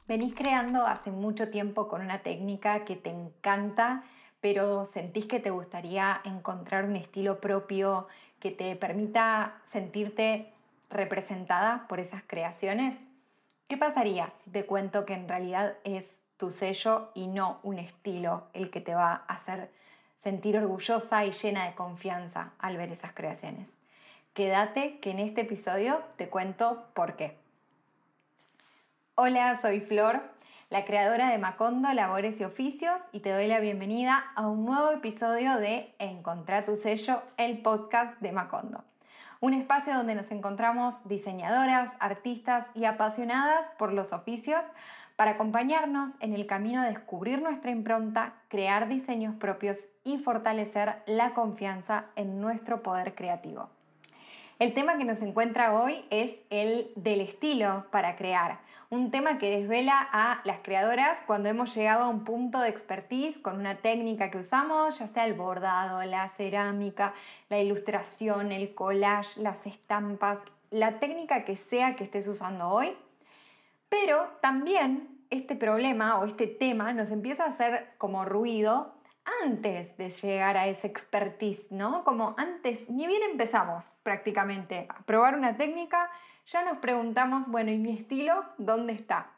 Venís creando hace mucho tiempo con una técnica que te encanta, pero sentís que te gustaría encontrar un estilo propio que te permita sentirte representada por esas creaciones. ¿Qué pasaría si te cuento que en realidad es tu sello y no un estilo el que te va a hacer sentir orgullosa y llena de confianza al ver esas creaciones? Quédate que en este episodio te cuento por qué. Hola, soy Flor, la creadora de Macondo, Labores y Oficios, y te doy la bienvenida a un nuevo episodio de Encontrá tu sello, el podcast de Macondo. Un espacio donde nos encontramos diseñadoras, artistas y apasionadas por los oficios para acompañarnos en el camino de descubrir nuestra impronta, crear diseños propios y fortalecer la confianza en nuestro poder creativo. El tema que nos encuentra hoy es el del estilo para crear, un tema que desvela a las creadoras cuando hemos llegado a un punto de expertise con una técnica que usamos, ya sea el bordado, la cerámica, la ilustración, el collage, las estampas, la técnica que sea que estés usando hoy. Pero también este problema o este tema nos empieza a hacer como ruido antes de llegar a ese expertise, ¿no? Como antes, ni bien empezamos prácticamente a probar una técnica, ya nos preguntamos, bueno, ¿y mi estilo dónde está?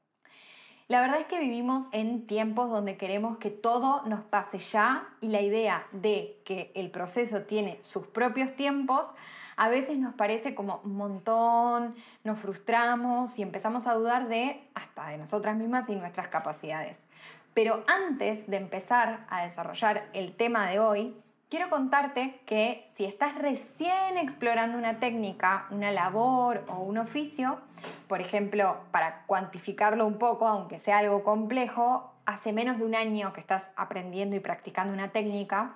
La verdad es que vivimos en tiempos donde queremos que todo nos pase ya y la idea de que el proceso tiene sus propios tiempos a veces nos parece como un montón, nos frustramos y empezamos a dudar hasta de nosotras mismas y nuestras capacidades. Pero antes de empezar a desarrollar el tema de hoy, quiero contarte que si estás recién explorando una técnica, una labor o un oficio, por ejemplo, para cuantificarlo un poco, aunque sea algo complejo, hace menos de un año que estás aprendiendo y practicando una técnica,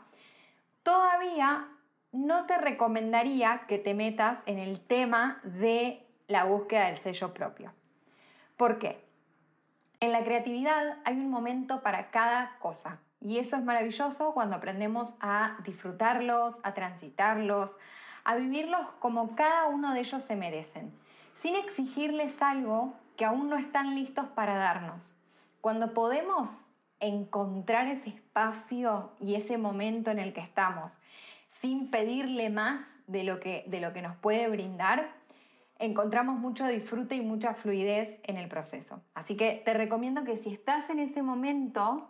todavía no te recomendaría que te metas en el tema de la búsqueda del sello propio. ¿Por qué? En la creatividad hay un momento para cada cosa y eso es maravilloso cuando aprendemos a disfrutarlos, a transitarlos, a vivirlos como cada uno de ellos se merecen, sin exigirles algo que aún no están listos para darnos. Cuando podemos encontrar ese espacio y ese momento en el que estamos, sin pedirle más de lo que nos puede brindar, encontramos mucho disfrute y mucha fluidez en el proceso. Así que te recomiendo que si estás en ese momento,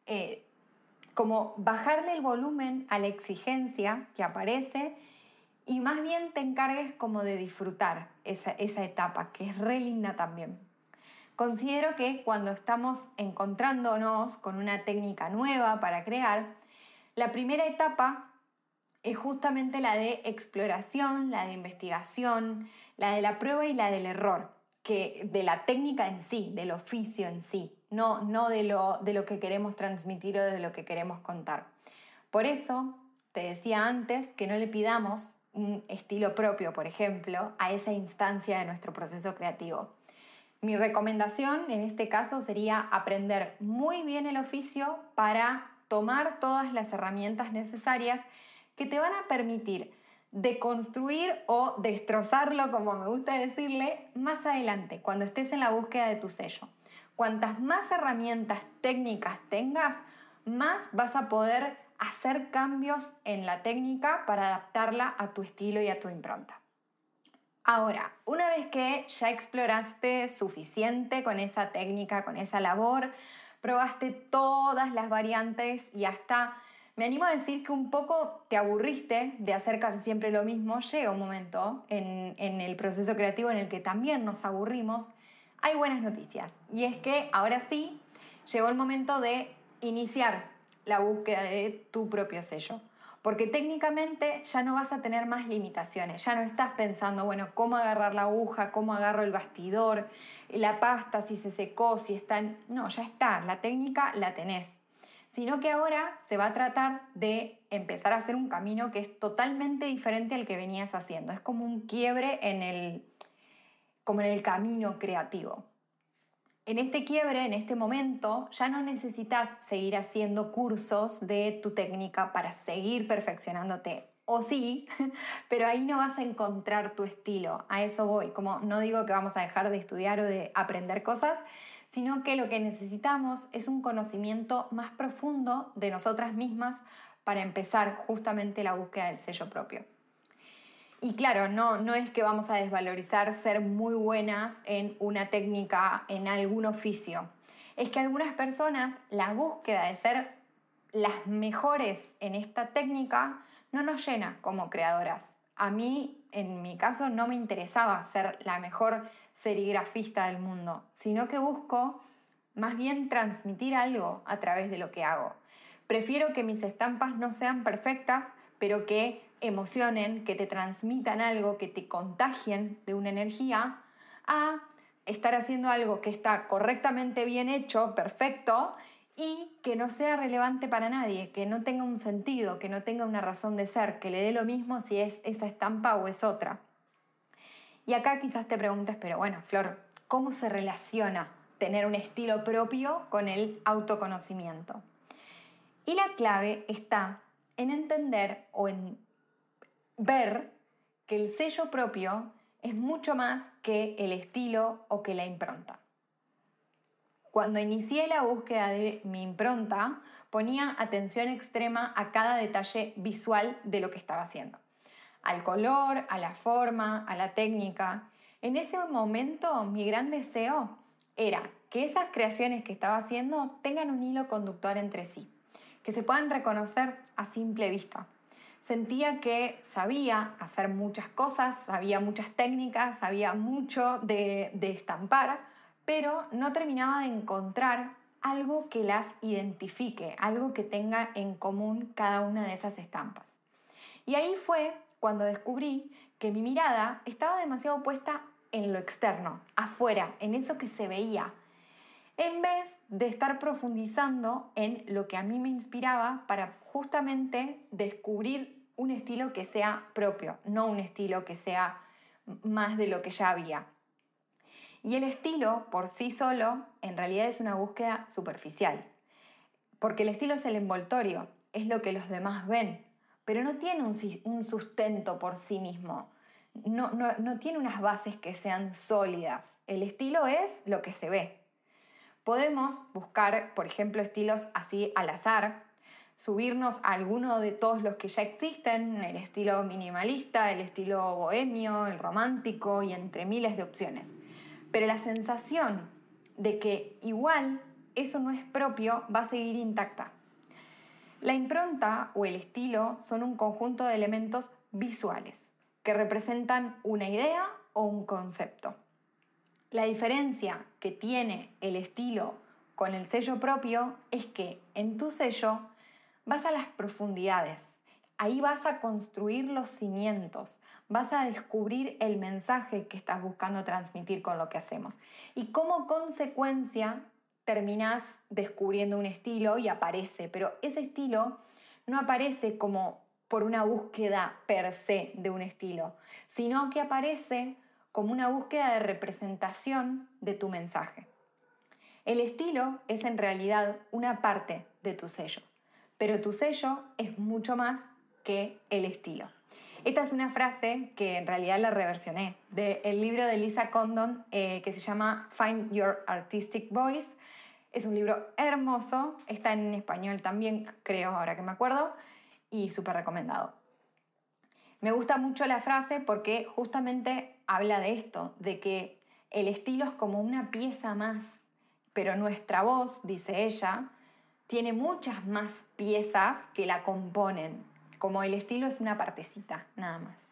como bajarle el volumen a la exigencia que aparece y más bien te encargues como de disfrutar esa etapa, que es re linda también. Considero que cuando estamos encontrándonos con una técnica nueva para crear, la primera etapa es justamente la de exploración, la de investigación, la de la prueba y la del error, que de la técnica en sí, del oficio en sí, no de lo que queremos transmitir o de lo que queremos contar. Por eso te decía antes que no le pidamos un estilo propio, por ejemplo, a esa instancia de nuestro proceso creativo. Mi recomendación en este caso sería aprender muy bien el oficio para tomar todas las herramientas necesarias que te van a permitir deconstruir o destrozarlo, como me gusta decirle, más adelante, cuando estés en la búsqueda de tu sello. Cuantas más herramientas técnicas tengas, más vas a poder hacer cambios en la técnica para adaptarla a tu estilo y a tu impronta. Ahora, una vez que ya exploraste suficiente con esa técnica, con esa labor, probaste todas las variantes y hasta, me animo a decir que un poco te aburriste de hacer casi siempre lo mismo, llega un momento en el proceso creativo en el que también nos aburrimos, hay buenas noticias. Y es que ahora sí, llegó el momento de iniciar la búsqueda de tu propio sello. Porque técnicamente ya no vas a tener más limitaciones, ya no estás pensando, bueno, cómo agarrar la aguja, cómo agarro el bastidor, la pasta, si se secó, si está... No, ya está, la técnica la tenés. Sino que ahora se va a tratar de empezar a hacer un camino que es totalmente diferente al que venías haciendo. Es como un quiebre como en el camino creativo. En este quiebre, en este momento, ya no necesitas seguir haciendo cursos de tu técnica para seguir perfeccionándote. O sí, pero ahí no vas a encontrar tu estilo. A eso voy. Como no digo que vamos a dejar de estudiar o de aprender cosas, sino que lo que necesitamos es un conocimiento más profundo de nosotras mismas para empezar justamente la búsqueda del sello propio. Y claro, no es que vamos a desvalorizar ser muy buenas en una técnica, en algún oficio. Es que algunas personas la búsqueda de ser las mejores en esta técnica no nos llena como creadoras. A mí, en mi caso, no me interesaba ser la mejor serigrafista del mundo, sino que busco más bien transmitir algo a través de lo que hago. Prefiero que mis estampas no sean perfectas, pero que emocionen, que te transmitan algo, que te contagien de una energía, a estar haciendo algo que está correctamente bien hecho, perfecto, y que no sea relevante para nadie, que no tenga un sentido, que no tenga una razón de ser, que le dé lo mismo si es esa estampa o es otra. Y acá quizás te preguntes, pero bueno, Flor, ¿cómo se relaciona tener un estilo propio con el autoconocimiento? Y la clave está en entender o en ver que el sello propio es mucho más que el estilo o que la impronta. Cuando inicié la búsqueda de mi impronta, ponía atención extrema a cada detalle visual de lo que estaba haciendo. Al color, a la forma, a la técnica. En ese momento, mi gran deseo era que esas creaciones que estaba haciendo tengan un hilo conductor entre sí, que se puedan reconocer a simple vista. Sentía que sabía hacer muchas cosas, sabía muchas técnicas, sabía mucho de estampar, pero no terminaba de encontrar algo que las identifique, algo que tenga en común cada una de esas estampas. Y ahí fue cuando descubrí que mi mirada estaba demasiado puesta en lo externo, afuera, en eso que se veía, en vez de estar profundizando en lo que a mí me inspiraba para justamente descubrir un estilo que sea propio, no un estilo que sea más de lo que ya había. Y el estilo por sí solo en realidad es una búsqueda superficial, porque el estilo es el envoltorio, es lo que los demás ven, pero no tiene un sustento por sí mismo, no tiene unas bases que sean sólidas. El estilo es lo que se ve. Podemos buscar, por ejemplo, estilos así al azar, subirnos a alguno de todos los que ya existen, el estilo minimalista, el estilo bohemio, el romántico y entre miles de opciones. Pero la sensación de que igual eso no es propio va a seguir intacta. La impronta o el estilo son un conjunto de elementos visuales que representan una idea o un concepto. La diferencia que tiene el estilo con el sello propio es que en tu sello vas a las profundidades, ahí vas a construir los cimientos, vas a descubrir el mensaje que estás buscando transmitir con lo que hacemos. Y como consecuencia terminás descubriendo un estilo y aparece, pero ese estilo no aparece como por una búsqueda per se de un estilo, sino que aparece como una búsqueda de representación de tu mensaje. El estilo es en realidad una parte de tu sello, pero tu sello es mucho más que el estilo. Esta es una frase que en realidad la reversioné del libro de Lisa Condon que se llama Find Your Artistic Voice. Es un libro hermoso, está en español también, creo, ahora que me acuerdo, y súper recomendado. Me gusta mucho la frase porque justamente habla de esto, de que el estilo es como una pieza más, pero nuestra voz, dice ella, tiene muchas más piezas que la componen, como el estilo es una partecita, nada más.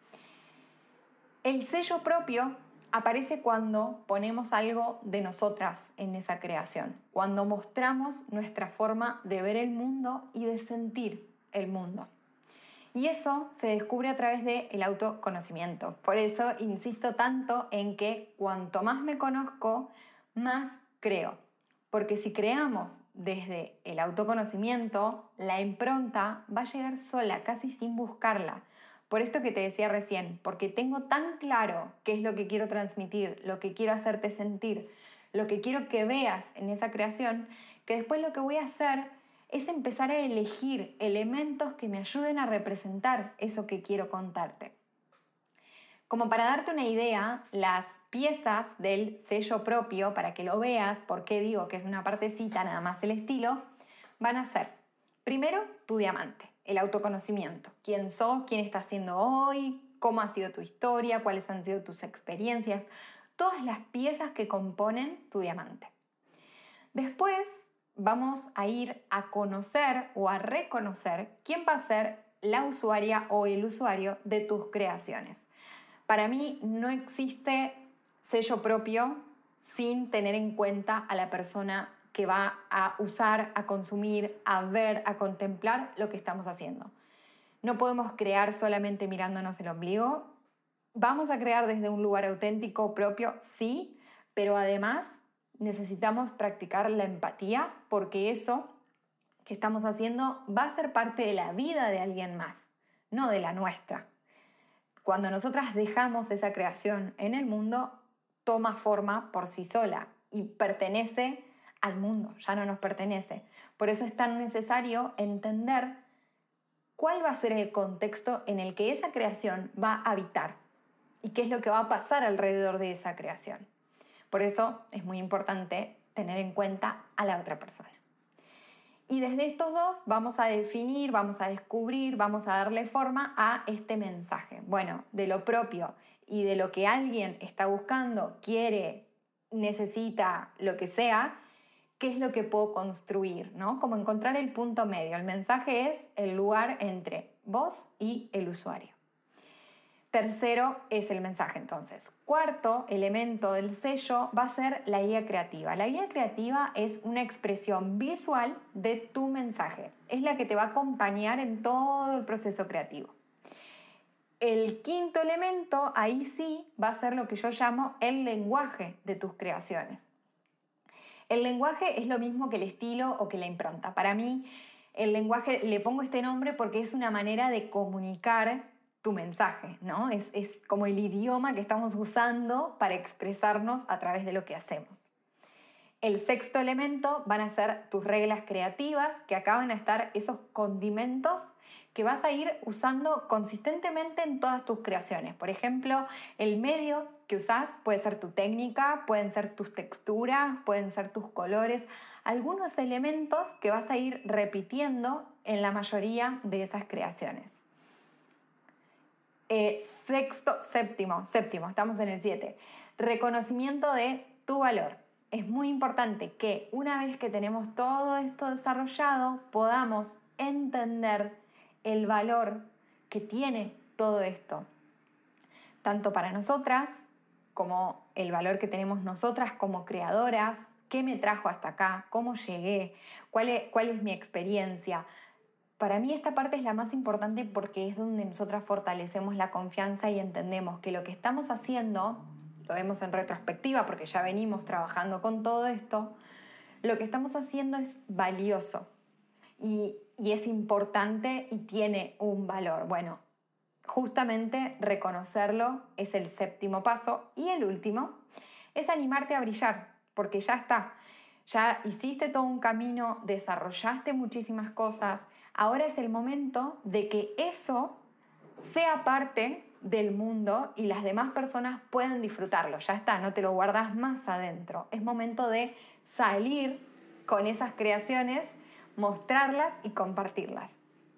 El sello propio aparece cuando ponemos algo de nosotras en esa creación, cuando mostramos nuestra forma de ver el mundo y de sentir el mundo. Y eso se descubre a través del autoconocimiento. Por eso insisto tanto en que cuanto más me conozco, más creo. Porque si creamos desde el autoconocimiento, la impronta va a llegar sola, casi sin buscarla. Por esto que te decía recién, porque tengo tan claro qué es lo que quiero transmitir, lo que quiero hacerte sentir, lo que quiero que veas en esa creación, que después lo que voy a hacer es empezar a elegir elementos que me ayuden a representar eso que quiero contarte. Como para darte una idea, las piezas del sello propio, para que lo veas, por qué digo que es una partecita, nada más el estilo, van a ser, primero, tu diamante, el autoconocimiento. ¿Quién sos? ¿Quién estás siendo hoy? ¿Cómo ha sido tu historia? ¿Cuáles han sido tus experiencias? Todas las piezas que componen tu diamante. Después vamos a ir a conocer o a reconocer quién va a ser la usuaria o el usuario de tus creaciones. Para mí no existe sello propio sin tener en cuenta a la persona que va a usar, a consumir, a ver, a contemplar lo que estamos haciendo. No podemos crear solamente mirándonos el ombligo. Vamos a crear desde un lugar auténtico, propio, sí, pero además necesitamos practicar la empatía porque eso que estamos haciendo va a ser parte de la vida de alguien más, no de la nuestra. Cuando nosotras dejamos esa creación en el mundo, toma forma por sí sola y pertenece al mundo, ya no nos pertenece. Por eso es tan necesario entender cuál va a ser el contexto en el que esa creación va a habitar y qué es lo que va a pasar alrededor de esa creación. Por eso es muy importante tener en cuenta a la otra persona. Y desde estos dos vamos a definir, vamos a descubrir, vamos a darle forma a este mensaje. Bueno, de lo propio y de lo que alguien está buscando, quiere, necesita, lo que sea, ¿qué es lo que puedo construir? ¿No? Como encontrar el punto medio. El mensaje es el lugar entre vos y el usuario. Tercero es el mensaje, entonces. Cuarto elemento del sello va a ser la guía creativa. La guía creativa es una expresión visual de tu mensaje. Es la que te va a acompañar en todo el proceso creativo. El quinto elemento, ahí sí, va a ser lo que yo llamo el lenguaje de tus creaciones. El lenguaje es lo mismo que el estilo o que la impronta. Para mí, el lenguaje, le pongo este nombre porque es una manera de comunicar tu mensaje, ¿no? Es como el idioma que estamos usando para expresarnos a través de lo que hacemos. El sexto elemento van a ser tus reglas creativas, que acá van a estar esos condimentos que vas a ir usando consistentemente en todas tus creaciones. Por ejemplo, el medio que usás puede ser tu técnica, pueden ser tus texturas, pueden ser tus colores, algunos elementos que vas a ir repitiendo en la mayoría de esas creaciones. Séptimo, estamos en el 7. Reconocimiento de tu valor. Es muy importante que una vez que tenemos todo esto desarrollado, podamos entender el valor que tiene todo esto, tanto para nosotras como el valor que tenemos nosotras como creadoras, qué me trajo hasta acá, cómo llegué, cuál es mi experiencia. Para mí esta parte es la más importante porque es donde nosotras fortalecemos la confianza y entendemos que lo que estamos haciendo, lo vemos en retrospectiva porque ya venimos trabajando con todo esto, lo que estamos haciendo es valioso y es importante y tiene un valor. Bueno, justamente reconocerlo es el séptimo paso y el último es animarte a brillar porque ya está. Ya hiciste todo un camino, desarrollaste muchísimas cosas. Ahora es el momento de que eso sea parte del mundo y las demás personas puedan disfrutarlo. Ya está, no te lo guardas más adentro. Es momento de salir con esas creaciones, mostrarlas y compartirlas.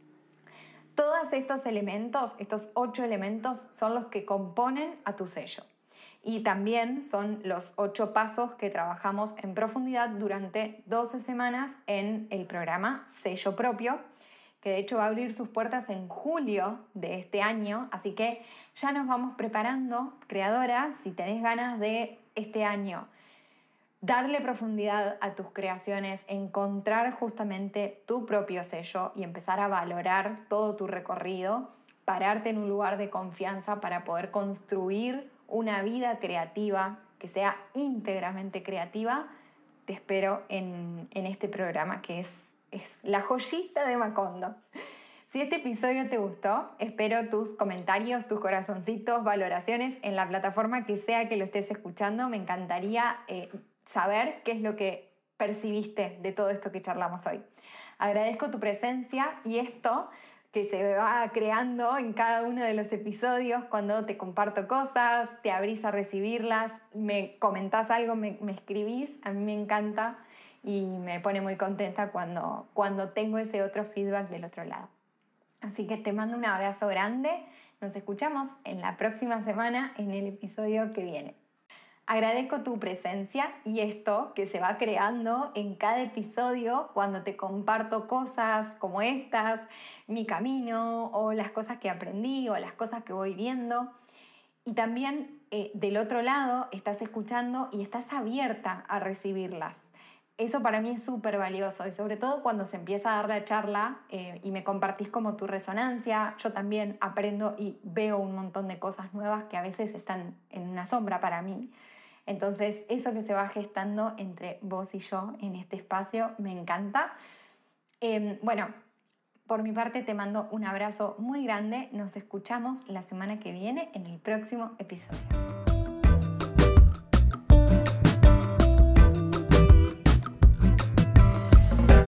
Todos estos elementos, estos 8 elementos, son los que componen a tu sello. Y también son los 8 pasos que trabajamos en profundidad durante 12 semanas en el programa Sello Propio, que de hecho va a abrir sus puertas en julio de este año. Así que ya nos vamos preparando, creadoras, si tenés ganas de este año darle profundidad a tus creaciones, encontrar justamente tu propio sello y empezar a valorar todo tu recorrido, pararte en un lugar de confianza para poder construir una vida creativa que sea íntegramente creativa, te espero en este programa que es la joyita de Macondo. Si este episodio te gustó, espero tus comentarios, tus corazoncitos, valoraciones en la plataforma que sea que lo estés escuchando. Me encantaría saber qué es lo que percibiste de todo esto que charlamos hoy. Agradezco tu presencia y esto que se va creando en cada uno de los episodios cuando te comparto cosas, te abrís a recibirlas, me comentás algo, me escribís, a mí me encanta y me pone muy contenta cuando tengo ese otro feedback del otro lado. Así que te mando un abrazo grande, nos escuchamos en la próxima semana en el episodio que viene. Agradezco tu presencia y esto que se va creando en cada episodio cuando te comparto cosas como estas, mi camino o las cosas que aprendí o las cosas que voy viendo. Y también del otro lado estás escuchando y estás abierta a recibirlas. Eso para mí es súper valioso y sobre todo cuando se empieza a dar la charla y me compartís como tu resonancia, yo también aprendo y veo un montón de cosas nuevas que a veces están en una sombra para mí. Entonces, eso que se va gestando entre vos y yo en este espacio me encanta. Bueno, por mi parte te mando un abrazo muy grande. Nos escuchamos la semana que viene en el próximo episodio.